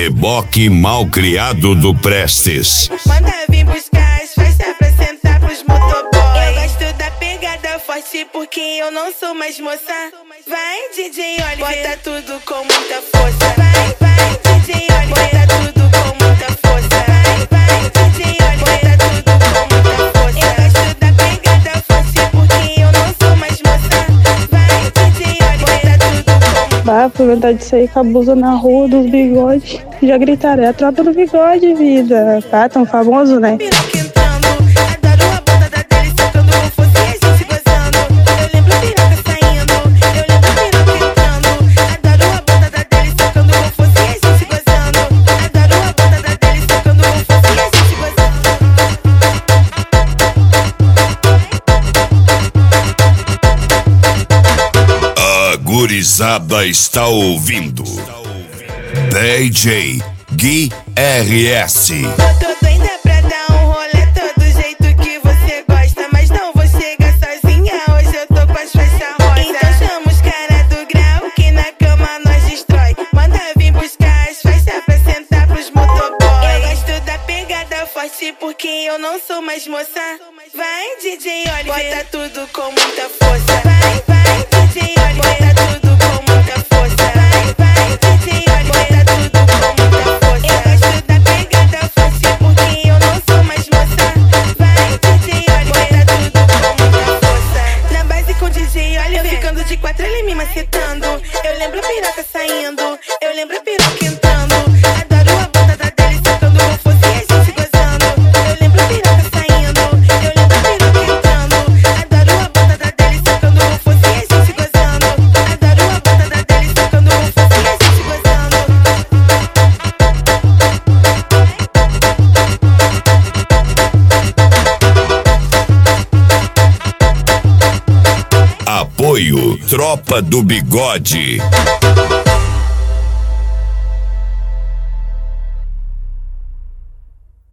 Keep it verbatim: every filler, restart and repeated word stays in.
Reboque Malcriado do Prestes. Manda vir buscar as festas pra sentar pros motoboy. Eu gosto da pegada forte porque eu não sou mais moça. Vai, D J Oliver, bota tudo com muita força. Vai, vai, D J Oliver, bota tudo com muita força. Vai, vai, D J Oliver, bota tudo com muita força. Eu gosto da pegada forte porque eu não sou mais moça. Vai, D J Oliver, bota tudo com muita força. Vai aproveitar de sair com a blusa na rua dos bigodes. Já gritaram, é a tropa do bigode, vida. Tá tão famoso, né? A gurizada está ouvindo D J Gui R S. Eu tô doida pra dar um rolê todo jeito que você gosta, mas não vou chegar sozinha, hoje eu tô com as faixas rosa. Então chama os cara do grau que na cama nós destrói. Manda vir buscar as faixas pra sentar pros motoboy. Eu gosto da pegada forte porque eu não sou mais moça. Vai, D J Oliver, bota tudo com muita força. Vai, vai, D J Oliver, bota tudo com muita força. Vai, vai, D J Oliver, bota tudo com muita força. Eu gosto da pegada forte porque eu não sou mais moça. Vai, D J Oliver, bota tudo com muita força. Na base com D J Oliver, eu ficando de quatro, ele me macetando. Eu lembro a piroca saindo, eu lembro a piroca entrando. Adoro a bunda da dele sacando com força e a gente gozando. Eu lembro a piroca saindo, eu lembro a piroca entrando. Adoro a bunda da dele sacando com força e a gente gozando. Adoro a bunda da dele sacando com força e a gente gozando. Apoio Tropa do Bigode.